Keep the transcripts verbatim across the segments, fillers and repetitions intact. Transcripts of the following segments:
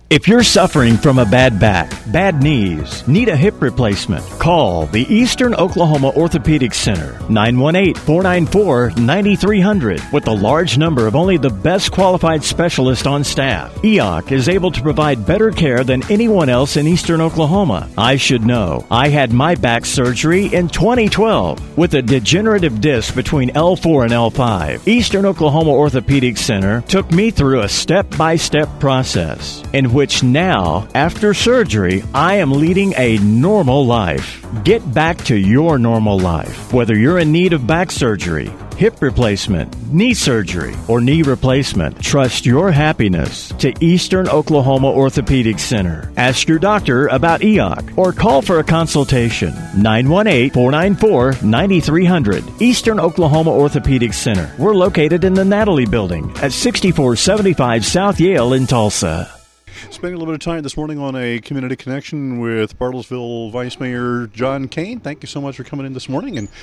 If you're suffering from a bad back, bad knees, need a hip replacement, call the Eastern Oklahoma Orthopedic Center, nine one eight, four nine four, nine three zero zero. With a large number of only the best qualified specialists on staff, E O C is able to provide better care than anyone else in Eastern Oklahoma. I should know. I had my back surgery in twenty twelve with a degenerative disc between L four and L five. Eastern Oklahoma Orthopedic Center took me through a step-by-step process in which now, after surgery, I am leading a normal life. Get back to your normal life, whether you're in need of back surgery, hip replacement, knee surgery, or knee replacement. Trust your happiness to Eastern Oklahoma Orthopedic Center. Ask your doctor about E O C or call for a consultation. nine one eight, four nine four, nine three zero zero. Eastern Oklahoma Orthopedic Center. We're located in the Natalie Building at sixty-four seventy-five South Yale in Tulsa. Spending a little bit of time this morning on a community connection with Bartlesville Vice Mayor John Kane. Thank you so much for coming in this morning. And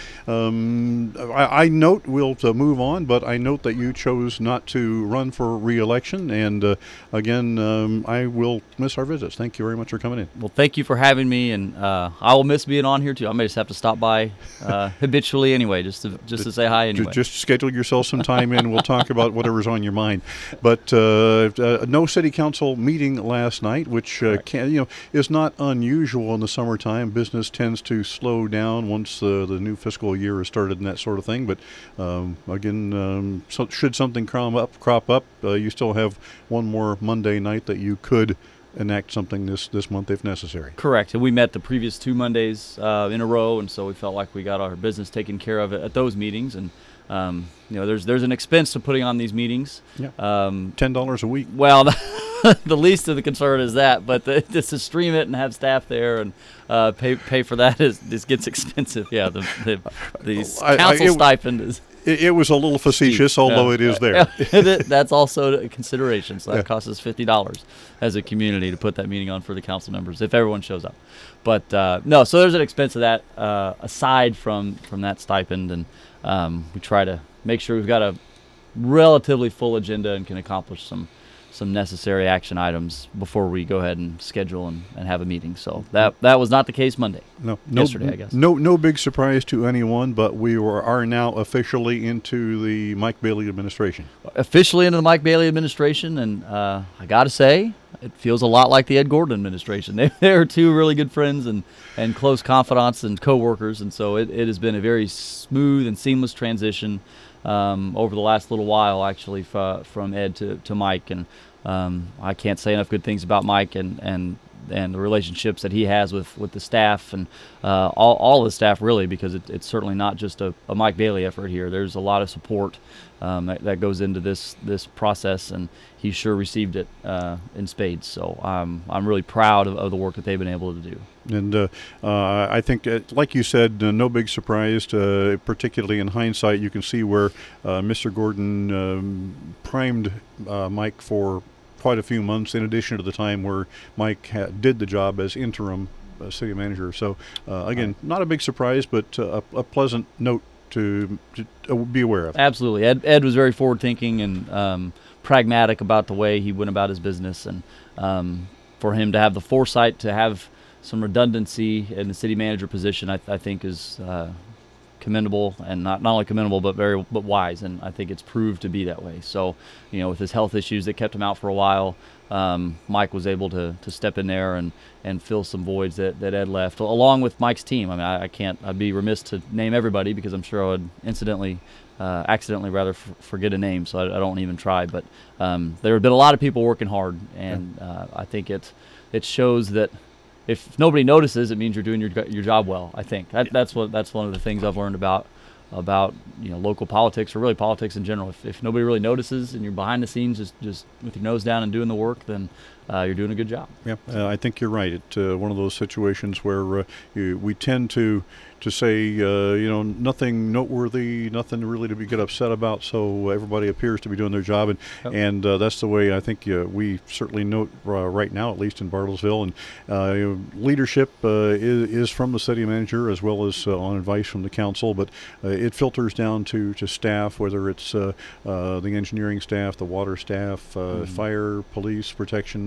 um, I, I note, we'll uh, move on, but I note that you chose not to run for re-election. And uh, again, um, I will miss our visits. Thank you very much for coming in. Well, thank you for having me, and uh, I will miss being on here too. I may just have to stop by uh, habitually anyway, just to just to say hi anyway. Just schedule yourself some time in. We'll talk about whatever's on your mind. But uh, uh, no city council meeting last night, which uh, can, you know, is not unusual in the summertime. Business tends to slow down once uh, the new fiscal year is started and that sort of thing. But um, again, um, so should something crop up, crop up, uh, you still have one more Monday night that you could enact something this, this month if necessary. Correct. And we met the previous two Mondays uh, in a row, and so we felt like we got our business taken care of at those meetings. And um, you know, there's there's an expense to putting on these meetings. Yeah. Um, Ten dollars a week. Well, the, the least of the concern is that, but the, just to stream it and have staff there and uh, pay pay for that is this gets expensive. Yeah. The the, the I, council I, it, stipend is. It, it was a little facetious, although yeah. it is there. That's also a consideration. So that yeah. costs us fifty dollars as a community to put that meeting on for the council members if everyone shows up. But uh, no, so there's an expense of that uh, aside from, from that stipend, and um, we try to make sure we've got a relatively full agenda and can accomplish some some necessary action items before we go ahead and schedule and, and have a meeting. So that that was not the case Monday. No, no, yesterday, I guess. No, no big surprise to anyone, but we were, are now officially into the Mike Bailey administration. Officially into the Mike Bailey administration, and uh, I got to say, it feels a lot like the Ed Gordon administration. They, they're two really good friends and, and close confidants and co-workers, and so it, it has been a very smooth and seamless transition um, over the last little while, actually, f- from Ed to, to Mike. And um, I can't say enough good things about Mike and, and and the relationships that he has with, with the staff and uh, all all the staff, really, because it, it's certainly not just a, a Mike Bailey effort here. There's a lot of support um, that, that goes into this this process, and he sure received it uh, in spades. So um, I'm really proud of, of the work that they've been able to do. And uh, uh, I think, uh, like you said, uh, no big surprise, uh, particularly in hindsight. You can see where uh, Mister Gordon um, primed uh, Mike for quite a few months, in addition to the time where Mike ha- did the job as interim uh, city manager. So, uh, again, right. Not a big surprise, but uh, a, a pleasant note to, to uh, be aware of. Absolutely. Ed, Ed was very forward-thinking and um, pragmatic about the way he went about his business. And um, for him to have the foresight to have some redundancy in the city manager position, I, I think is uh, commendable, and not, not only commendable, but very but wise, and I think it's proved to be that way. So, you know, with his health issues that kept him out for a while, um, Mike was able to to step in there and, and fill some voids that, that Ed left, along with Mike's team. I mean, I, I can't, I'd be remiss to name everybody because I'm sure I would incidentally, uh, accidentally rather f- forget a name, so I, I don't even try. But um, there have been a lot of people working hard, and uh, I think it it shows that if nobody notices, it means you're doing your your job well. I think that, that's what that's one of the things I've learned about about you know local politics, or really politics in general. If, if nobody really notices and you're behind the scenes, just just with your nose down and doing the work, then uh, you're doing a good job. Yeah, uh, I think you're right. It's uh, one of those situations where uh, you, we tend to to say uh, you know nothing noteworthy, nothing really to be get upset about. So everybody appears to be doing their job, and yep. and uh, that's the way I think uh, we certainly note uh, right now, at least in Bartlesville. And uh, you know, leadership uh, is, is from the city manager as well as uh, on advice from the council, but uh, it filters down to, to staff, whether it's uh, uh, the engineering staff, the water staff, uh, mm-hmm. fire, police, protection.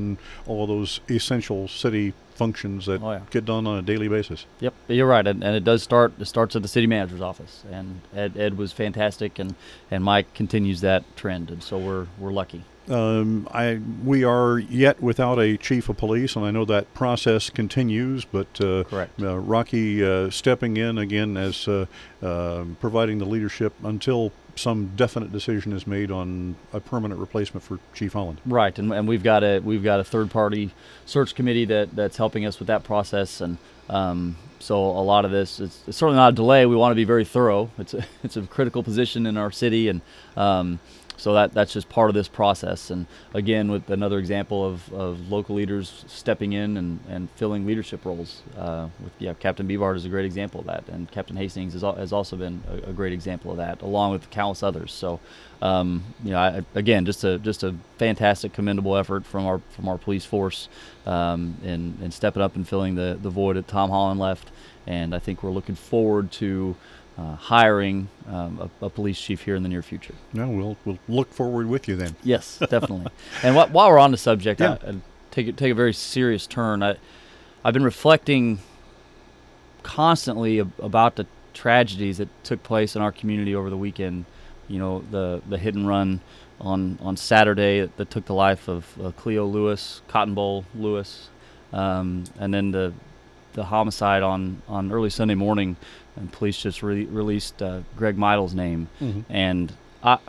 run all of those essential city functions that oh, yeah. get done on a daily basis. Yep, you're right, and, and it does start. It starts at the city manager's office, and Ed, Ed was fantastic, and, and Mike continues that trend, and so we're we're lucky. Um, I we are yet without a chief of police, and I know that process continues. But uh, Correct. Uh, Rocky uh, stepping in again as uh, uh, providing the leadership until some definite decision is made on a permanent replacement for Chief Holland. Right, and, and we've got a we've got a third party search committee that, that's helping us with that process, and um, so a lot of this it's, it's certainly not a delay. We want to be very thorough. It's a, it's a critical position in our city, and um, so that that's just part of this process. And again, with another example of, of local leaders stepping in and, and filling leadership roles. Uh, with, yeah, Captain Beavard is a great example of that, and Captain Hastings has, al- has also been a, a great example of that, along with countless others. So, um, you know, I, again, just a just a fantastic, commendable effort from our from our police force um, in in stepping up and filling the the void that Tom Holland left. And I think we're looking forward to Uh, hiring um, a, a police chief here in the near future. No, we'll we'll look forward with you then. Yes, definitely. And wh- while we're on the subject, Yeah. I, I take it take a very serious turn. I, I've been reflecting constantly ab- about the tragedies that took place in our community over the weekend. You know, the the hit and run on on Saturday that, that took the life of uh, Cleo Lewis, Cotton Bowl Lewis, um, and then the the homicide on, on early Sunday morning, and police just re- released uh, Greg Meidel's name. Mm-hmm. And I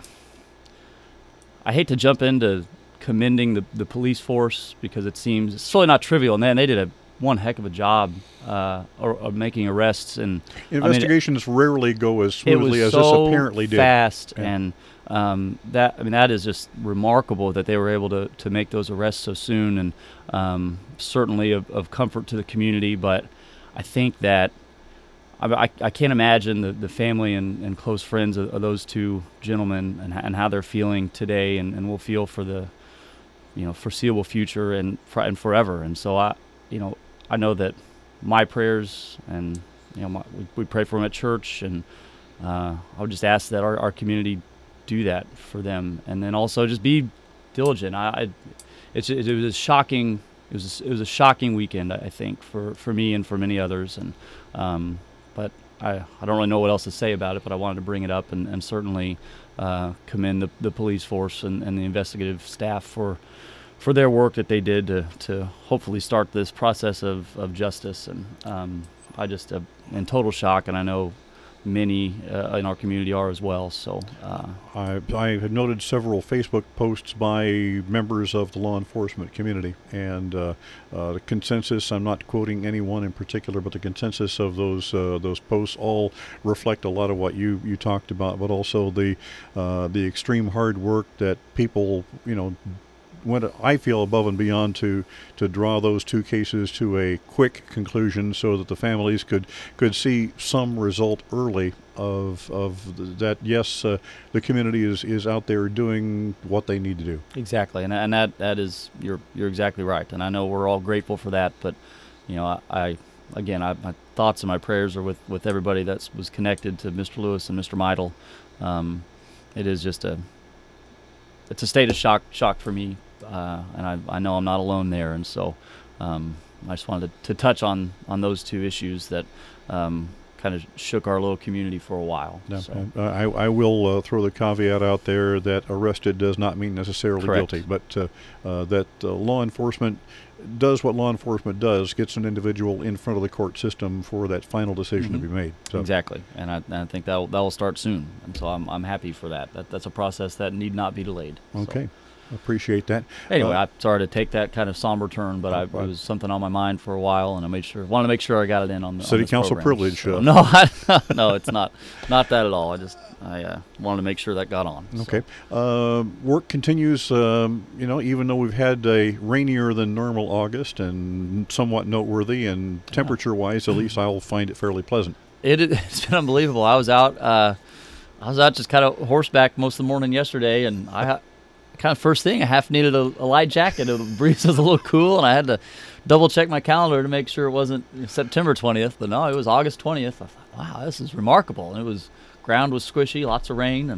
I hate to jump into commending the, the police force, because it seems it's really not trivial, and then they did a one heck of a job uh, of, of making arrests. And investigations I mean, rarely go as it was smoothly as so this apparently did. Fast, Yeah. and um, that I mean that is just remarkable that they were able to, to make those arrests so soon, and um, certainly of, of comfort to the community. But I think that I, I, I can't imagine the, the family and, and close friends of, of those two gentlemen and, and how they're feeling today, and, and will feel for the you know foreseeable future and for, and forever. And so I you know I know that my prayers and you know my, we, we pray for them at church, and uh, I would just ask that our, our community do that for them, and then also just be diligent. I, I it's it, it was a shocking it was a, it was a shocking weekend, I think, for, for me and for many others, and um, but I, I don't really know what else to say about it, but I wanted to bring it up and, and certainly uh, commend the, the police force and, and the investigative staff for for their work that they did to, to hopefully start this process of, of justice. And um, I just am in total shock, and I know many uh, in our community are as well. So uh, I, I have noted several Facebook posts by members of the law enforcement community, and uh, uh, the consensus, I'm not quoting anyone in particular, but the consensus of those uh, those posts all reflect a lot of what you, you talked about, but also the uh, the extreme hard work that people, you know, went, I feel, above and beyond to to draw those two cases to a quick conclusion, so that the families could could see some result early of of that. Yes, uh, the community is, is out there doing what they need to do. Exactly, and and that that is you're you're exactly right, and I know we're all grateful for that. But you know, I, I again, I, my thoughts and my prayers are with, with everybody that was connected to Mister Lewis and Mister Meidel. Um, it is just a it's a state of shock shock for me. Uh, and I, I know I'm not alone there, and so um, I just wanted to, to touch on, on those two issues that um, kind of shook our little community for a while. No, so. uh, I, I will uh, throw the caveat out there that arrested does not mean necessarily Correct. guilty, but uh, uh, that uh, law enforcement does what law enforcement does, gets an individual in front of the court system for that final decision Mm-hmm. to be made. So. Exactly, and I, and I think that will, that will start soon, and so I'm I'm happy for that. that. That's a process that need not be delayed. Okay. So. Appreciate that. Anyway, uh, I'm sorry to take that kind of somber turn, but I, it was something on my mind for a while, and I made sure wanted to make sure I got it in on the City on this council program. privilege. So, Uh, no, I, no, it's not not that at all. I just I uh, wanted to make sure that got on. so. Okay. Uh, work continues, um, you know, even though we've had a rainier than normal August and somewhat noteworthy, and temperature-wise, at least I'll find it fairly pleasant. It, it's been unbelievable. I was out uh, I was out just kind of horseback most of the morning yesterday, and I kind of first thing I half needed a, a light jacket. The breeze was a little cool, and I had to double check my calendar to make sure it wasn't September twentieth, but no, it was August twentieth. I thought, wow, this is remarkable. And it was ground was squishy, lots of rain, and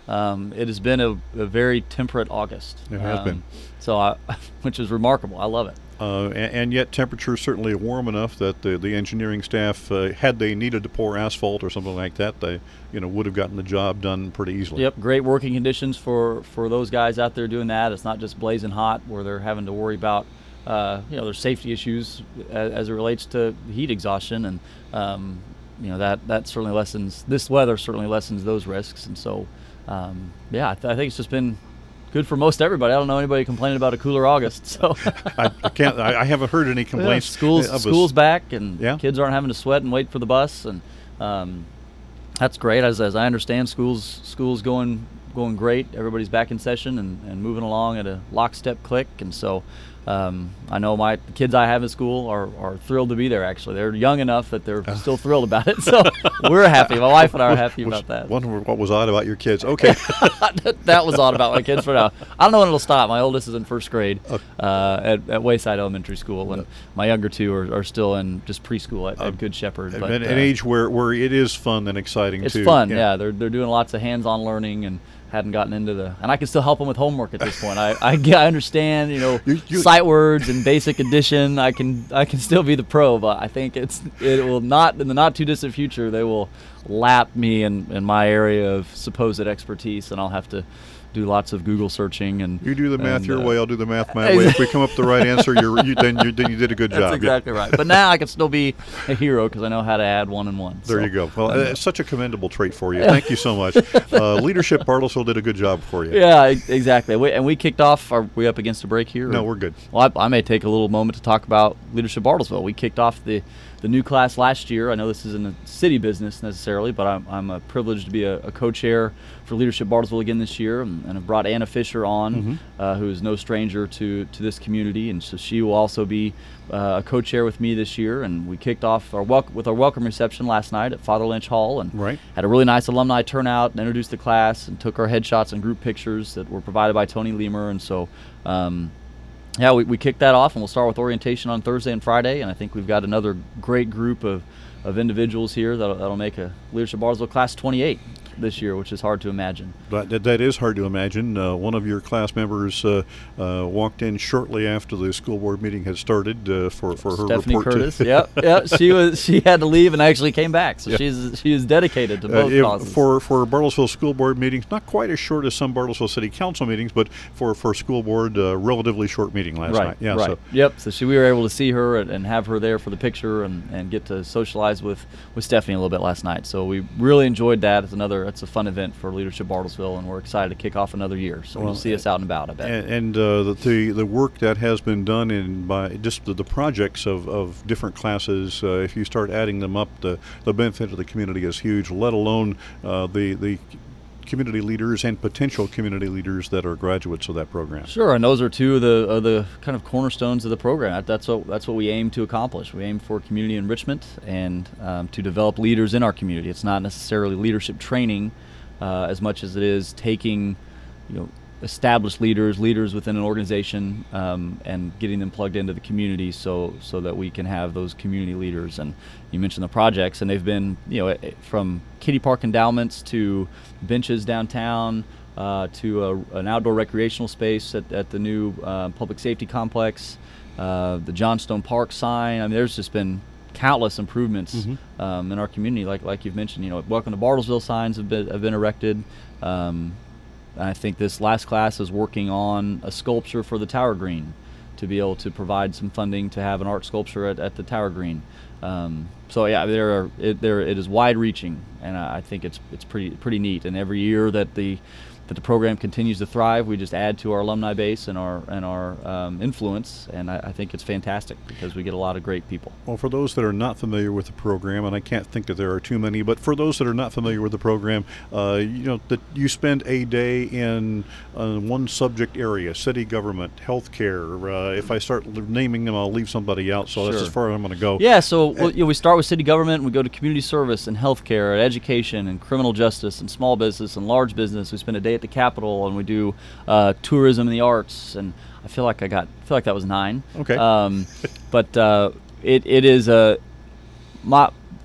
Um, it has been a, a very temperate August. It has um, been. So, I, which is remarkable. I love it. Uh, and, and yet temperatures certainly warm enough that the, the engineering staff, uh, had they needed to pour asphalt or something like that, they you know would have gotten the job done pretty easily. Yep, great working conditions for, for those guys out there doing that. It's not just blazing hot where they're having to worry about uh, you know their safety issues as, as it relates to heat exhaustion, and um, you know that that certainly lessens this weather certainly lessens those risks. And so um, yeah, I, th- I think it's just been good for most everybody. I don't know anybody complaining about a cooler August. So I, I can't. I, I haven't heard any complaints. Yeah, schools, of schools us. back, and Yeah. kids aren't having to sweat and wait for the bus, and um, that's great. As, as I understand, schools schools going going great. Everybody's back in session and, and moving along at a lockstep click. And so um, I know my the kids I have in school are, are thrilled to be there. Actually, they're young enough that they're still thrilled about it. So we're happy. My wife and I are happy about that. Wonder what was odd about your kids. Okay. That was odd about my kids for now. I don't know when it'll stop. My oldest is in first grade uh, at, at Wayside Elementary School, and my younger two are, are still in just preschool at, at Good Shepherd. An, But, an uh, age where, where it is fun and exciting it's too. fun. Yeah. they're they're doing lots of hands-on learning and hadn't gotten into the, and I can still help them with homework at this point. I I, get, I understand, you know, You- you- sight words and basic addition. I can I can still be the pro, but I think it's it will not in the not too distant future they will lap me in, in my area of supposed expertise, and I'll have to do lots of Google searching. And You do the math and, your uh, way, I'll do the math my way. If we come up with the right answer, you're, you, then, you, then you did a good That's job. Yeah. exactly right. But now I can still be a hero because I know how to add one and one. There So, you go. Well, um, it's such a commendable trait for you. Thank you so much. Uh, Leadership Bartlesville did a good job for you. Yeah, e- exactly. We, and we kicked off. Are we up against a break here? No, or- we're good. Well, I, I may take a little moment to talk about Leadership Bartlesville. We kicked off the, the new class last year. I know this isn't a city business necessarily, but I'm, I'm a privileged to be a, a co-chair for Leadership Bartlesville again this year, and, and I've brought Anna Fisher on, Mm-hmm. uh, who is no stranger to, to this community, and so she will also be uh, a co-chair with me this year. And we kicked off our wel- with our welcome reception last night at Father Lynch Hall, and Right. had a really nice alumni turnout and introduced the class and took our headshots and group pictures that were provided by Tony Leamer. And so um, yeah, we, we kicked that off, and we'll start with orientation on Thursday and Friday. And I think we've got another great group of, of individuals here that'll, that'll make a Leadership Bartlesville class twenty-eight this year, which is hard to imagine. That, that, that is hard to imagine. Uh, one of your class members uh, uh, walked in shortly after the school board meeting had started uh, for, for her Stephanie report. Curtis. To yep, yep. She was she had to leave and actually came back, so Yeah. she's she is dedicated to Uh, both if- causes. for for Bartlesville school board meetings, not quite as short as some Bartlesville city council meetings, but for for school board, uh, relatively short meeting last right, night. Yeah, right. so Yep. So she, we were able to see her and, and have her there for the picture and, and get to socialize with, with Stephanie a little bit last night. So we really enjoyed that. It's another it's a fun event for Leadership Bartlesville, and we're excited to kick off another year. So Well, you'll see us out and about, I bet. and, and uh, the, the the work that has been done in by just the, the projects of, of different classes, uh, if you start adding them up, the the benefit of the community is huge. Let alone uh, the the community leaders and potential community leaders that are graduates of that program. Sure, and those are two of the of the kind of cornerstones of the program. That- That's what that's what we aim to accomplish. We aim for community enrichment and um, to develop leaders in our community. It's not necessarily leadership training uh, as much as it is taking, you know, established leaders, leaders within an organization, um, and getting them plugged into the community, so so that we can have those community leaders. And you mentioned the projects, and they've been, you know, eh, eh, from kiddie park endowments to benches downtown, uh, to a, an outdoor recreational space at, at the new uh, public safety complex, uh, the Johnstone Park sign. I mean, there's just been countless improvements Mm-hmm. um, in our community, like like you've mentioned. You know, Welcome to Bartlesville signs have been have been erected. Um, I think this last class is working on a sculpture for the Tower Green to be able to provide some funding to have an art sculpture at, at the Tower Green. Um, so yeah, there are it, there it is wide-reaching, and I, I think it's it's pretty pretty neat. And every year that the that the program continues to thrive, we just add to our alumni base and our and our um, influence, and I, I think it's fantastic because we get a lot of great people. Well, for those that are not familiar with the program, and I can't think that there are too many, but for those that are not familiar with the program, uh, you know, that you spend a day in uh, one subject area: city government, healthcare. Uh, if I start l- naming them, I'll leave somebody out. So that's Sure. as far as I'm going to go. Yeah, so well, you know, we start with city government, we go to community service and healthcare, education and criminal justice and small business and large business. We spend a day at the Capitol, and we do uh, tourism and the arts. And I feel like I got, I feel like that was nine. Okay. Um, but uh, it it is a my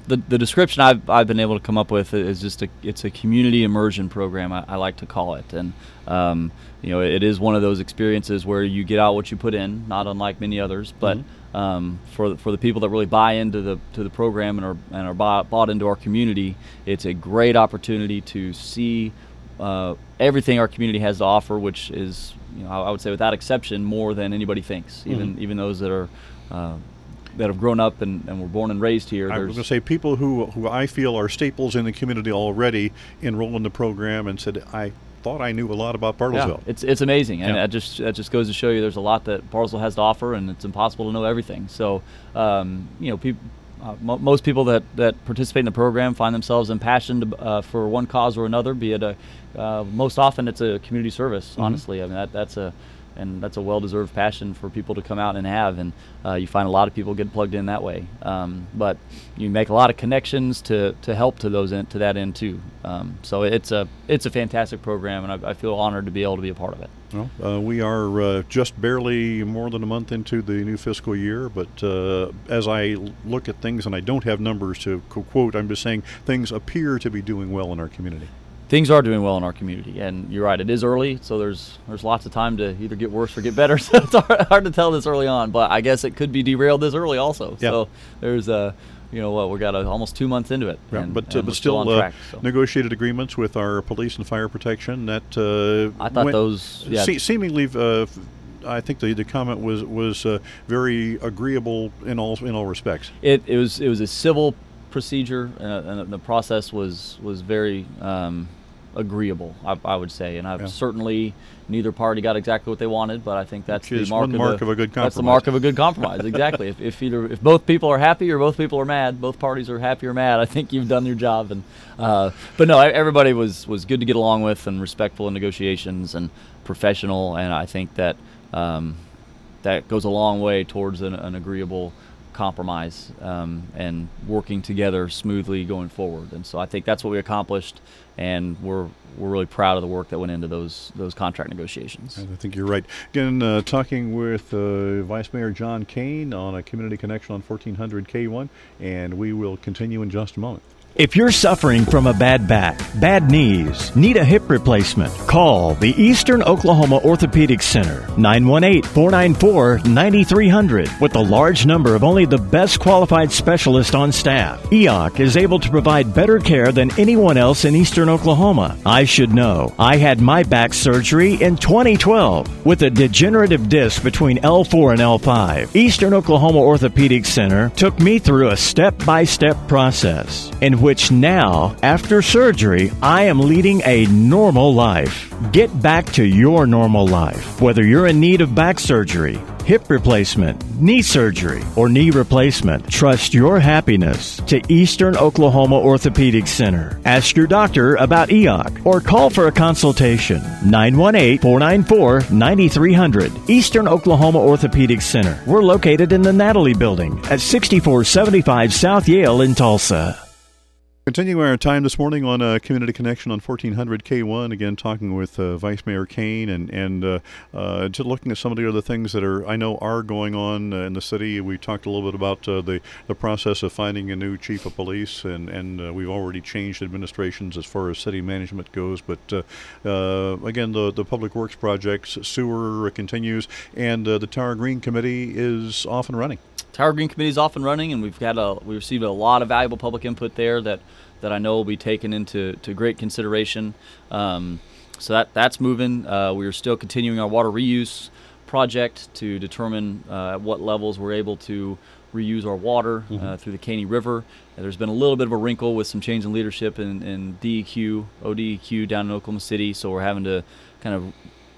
the the description I've I've been able to come up with is just a it's a community immersion program, I, I like to call it, and um, you know, it is one of those experiences where you get out what you put in, not unlike many others, but mm-hmm. um, for the, for the people that really buy into the to the program and are and are bought, bought into our community, it's a great opportunity to see uh, everything our community has to offer, which is, you know, I would say without exception more than anybody thinks, even mm-hmm. even those that are uh, that have grown up and, and were born and raised here. I was going to say people who who I feel are staples in the community already enroll in the program and said, I thought I knew a lot about Bartlesville. Yeah, it's it's amazing, and yeah. that just that just goes to show you there's a lot that Bartlesville has to offer, and it's impossible to know everything. So, um, you know, people. Uh, mo- most people that, that participate in the program find themselves impassioned uh, for one cause or another, be it a, uh, most often it's a community service, mm-hmm. honestly. I mean, that, that's a and that's a well-deserved passion for people to come out and have, and uh, you find a lot of people get plugged in that way. Um, but you make a lot of connections to, to help to those in, to that end too. Um, so it's a it's a fantastic program, and I, I feel honored to be able to be a part of it. Well, uh, we are uh, just barely more than a month into the new fiscal year, but uh, as I look at things, and I don't have numbers to quote, I'm just saying things appear to be doing well in our community. Things are doing well in our community, and you're right, it is early, so there's there's lots of time to either get worse or get better, so it's hard, hard to tell this early on, but I guess it could be derailed this early also. Yeah. So there's, uh, you know what, we got a, almost two months into it. Yeah, and, but uh, and but still, still on uh, track, so. Negotiated agreements with our police and fire protection that uh, I thought went, those, yeah. se- seemingly, uh, I think the, the comment was was uh, very agreeable in all in all respects. It it was it was a civil procedure, and, and the process was was very um, agreeable, I, I would say, and I've yeah. certainly neither party got exactly what they wanted, but I think that's Which the is mark, one of, mark the, of a good compromise. That's the mark of a good compromise, exactly. if if either if both people are happy or both people are mad, both parties are happy or mad, I think you've done your job. And uh, but no, everybody was was good to get along with and respectful in negotiations and professional, and I think that um, that goes a long way towards an, an agreeable compromise um, and working together smoothly going forward. And so I think that's what we accomplished, and we're we're really proud of the work that went into those those contract negotiations. I think you're right. Again, uh, talking with uh, Vice Mayor John Kane on a community connection on fourteen hundred K one, and we will continue in just a moment. If you're suffering from a bad back, bad knees, need a hip replacement, call the Eastern Oklahoma Orthopedic Center, nine one eight, four nine four, nine three zero zero. With a large number of only the best qualified specialists on staff, E O C is able to provide better care than anyone else in Eastern Oklahoma. I should know. I had my back surgery in twenty twelve with a degenerative disc between L four and L five. Eastern Oklahoma Orthopedic Center took me through a step-by-step process in which now, after surgery, I am leading a normal life. Get back to your normal life. Whether you're in need of back surgery, hip replacement, knee surgery, or knee replacement, trust your happiness to Eastern Oklahoma Orthopedic Center. Ask your doctor about E O C or call for a consultation. nine one eight, four nine four, nine three zero zero. Eastern Oklahoma Orthopedic Center. We're located in the Natalie Building at sixty-four seventy-five South Yale in Tulsa. Continuing our time this morning on uh, Community Connection on fourteen hundred K one, again talking with uh, Vice Mayor Kane and and uh, uh, just looking at some of the other things that are I know are going on uh, in the city. We talked a little bit about uh, the the process of finding a new chief of police, and and uh, we've already changed administrations as far as city management goes. But uh, uh, again, the the public works projects, sewer continues, and uh, the Tower Green Committee is off and running. Tower Green Committee is off and running, and we've got a we received a lot of valuable public input there that, that I know will be taken into to great consideration. Um, so that that's moving. Uh, we are still continuing our water reuse project to determine uh, at what levels we're able to reuse our water mm-hmm. uh, through the Caney River. And there's been a little bit of a wrinkle with some change in leadership in, in D E Q, O D E Q down in Oklahoma City, so we're having to kind of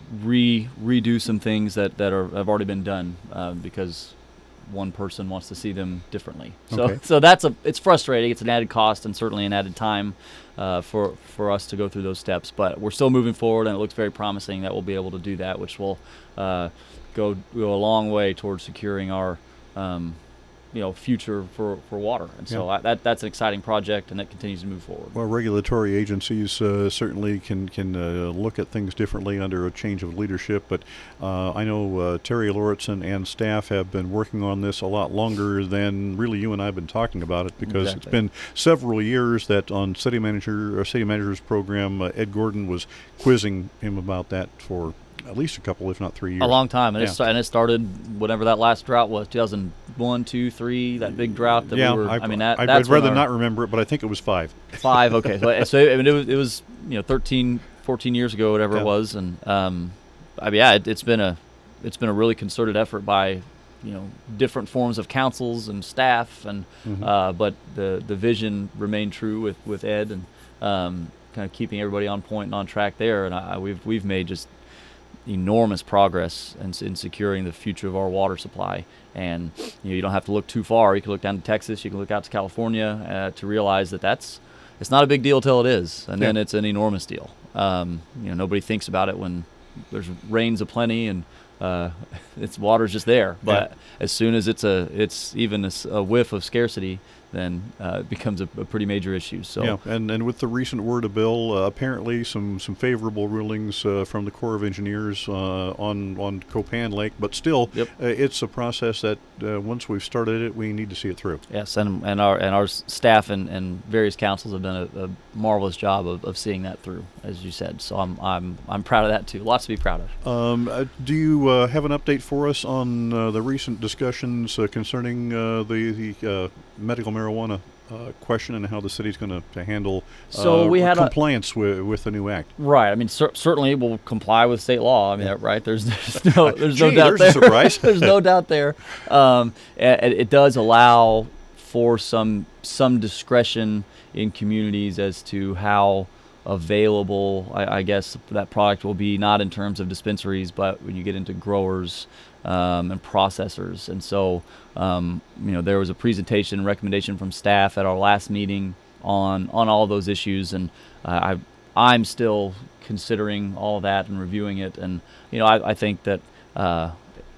re redo some things that that are have already been done uh, because one person wants to see them differently. So okay. so that's a it's frustrating. It's an added cost and certainly an added time uh, for for us to go through those steps. But we're still moving forward, and it looks very promising that we'll be able to do that, which will uh, go go a long way towards securing our um, you know, future for, for water. And so Yeah. I, that that's an exciting project, and that continues to move forward. Well, regulatory agencies uh, certainly can can uh, look at things differently under a change of leadership. But uh, I know uh, Terry Lauritsen and staff have been working on this a lot longer than really you and I have been talking about it, because Exactly. it's been several years that on city manager or city manager's program, uh, Ed Gordon was quizzing him about that for at least a couple, if not three years. A long time, and, Yeah. it, sta- and it started whenever that last drought was, two thousand one, two, three, that big drought that yeah, we were. I, I mean, that, I'd, that's I'd rather when our- not remember it, but I think it was five. Five, okay. So, so I mean, it was it was you know thirteen, fourteen years ago, whatever Yeah. it was, and um, I mean, yeah, it, it's been a it's been a really concerted effort by you know different forms of councils and staff, and Mhm. uh, but the the vision remained true with with Ed, and um, kind of keeping everybody on point and on track there, and I, we've we've made just enormous progress in, in securing the future of our water supply. And you know, you don't have to look too far. You can look down to Texas, you can look out to California uh, to realize that that's it's not a big deal till it is, and then Yeah. it's an enormous deal. Um, you know, nobody thinks about it when there's rains aplenty and uh, it's water's just there. But Yeah. as soon as it's a it's even a, s- a whiff of scarcity, then uh, it becomes a, a pretty major issue. So Yeah, and, and with the recent word of bill, uh, apparently some, some favorable rulings uh, from the Corps of Engineers uh, on on Copan Lake, but still, Yep. uh, it's a process that uh, once we've started it, we need to see it through. yes, and and our and our s- staff and, and various councils have done a, a marvelous job of, of seeing that through, as you said. So I'm I'm I'm proud of that too. Lots to be proud of. Um, uh, do you uh, have an update for us on uh, the recent discussions uh, concerning uh, the, the uh, medical marijuana uh, question and how the city's going to handle So uh, we had a- compliance with, with the new act? Right. I mean, cer- certainly we'll comply with state law. I mean, right? There's, there's no, there's no Gee, doubt there's a there. surprise. There's no doubt there. Um, and it does allow for some some discretion in communities as to how available, I, I guess, that product will be. Not in terms of dispensaries, but when you get into growers um, and processors. And so, um, you know, there was a presentation and recommendation from staff at our last meeting on on all those issues, and uh, I I'm still considering all that and reviewing it, and you know I, I think that uh,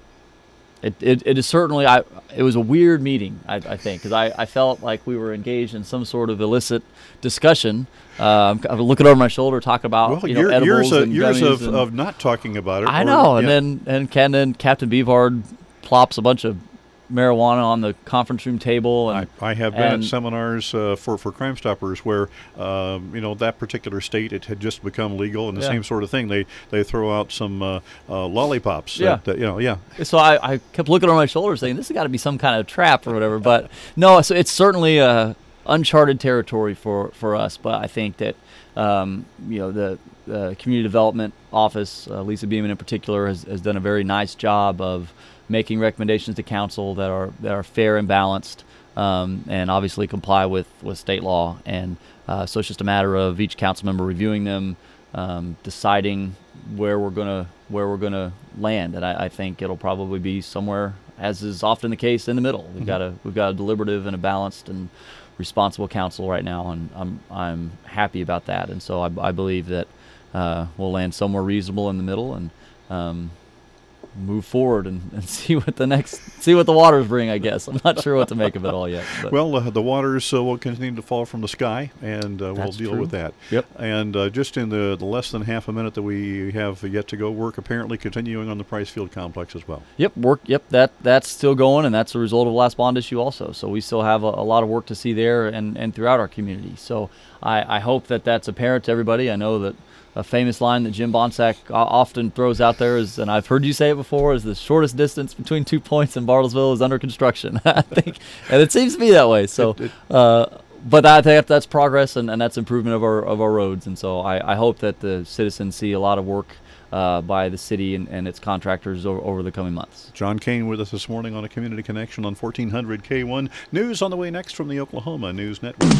it, it it is certainly I it was a weird meeting, I, I think, because I, I felt like we were engaged in some sort of illicit discussion. Um, I'm looking over my shoulder, talking about Well, you know year- edibles years, of, and years gummies of, and- of not talking about it. I or- know, and yeah. then and Ken and Captain Beavard plops a bunch of marijuana on the conference room table, and I, I have been at and- seminars uh, for, for Crime Stoppers where, um, you know, that particular state, it had just become legal, and the Yeah. same sort of thing. They they throw out some uh, uh, lollipops. Yeah. That, that, you know, yeah. So I, I kept looking over my shoulder saying, this has got to be some kind of trap or whatever. But no, so it's certainly uh, uncharted territory for, for us. But I think that, um, you know, the, the Community Development Office, uh, Lisa Beeman in particular, has, has done a very nice job of making recommendations to council that are that are fair and balanced, um, and obviously comply with, with state law. And uh, so it's just a matter of each council member reviewing them, um, deciding where we're gonna where we're gonna land. And I, I think it'll probably be somewhere, as is often the case, in the middle. We've got a we've got a deliberative and a balanced and responsible council right now, and I'm I'm happy about that. And so I, I believe that uh, we'll land somewhere reasonable in the middle, and um, move forward and, and see what the next see what the waters bring. I guess I'm not sure what to make of it all yet. But. Well, uh, the waters uh, will continue to fall from the sky, and uh, we'll That's deal true. with that. Yep. And uh, just in the, the less than half a minute that we have yet to go, work apparently continuing on the Price Field complex as well. Yep, work. Yep, that that's still going, and that's a result of the last bond issue also. So we still have a, a lot of work to see there and, and throughout our community. So I, I hope that that's apparent to everybody. I know that a famous line that Jim Bonsack o- often throws out there is, and I've heard you say it before, is the shortest distance between two points in Bartlesville is under construction. I think, and it seems to be that way. So. It- it- Uh, but I think that's progress, and, and that's improvement of our of our roads, and so I, I hope that the citizens see a lot of work uh, by the city and, and its contractors over, over the coming months. John Kane with us this morning on A Community Connection on fourteen hundred K one. News on the way next from the Oklahoma News Network.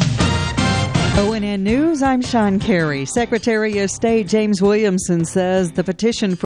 O N N News, I'm Sean Carey. Secretary of State James Williamson says the petition for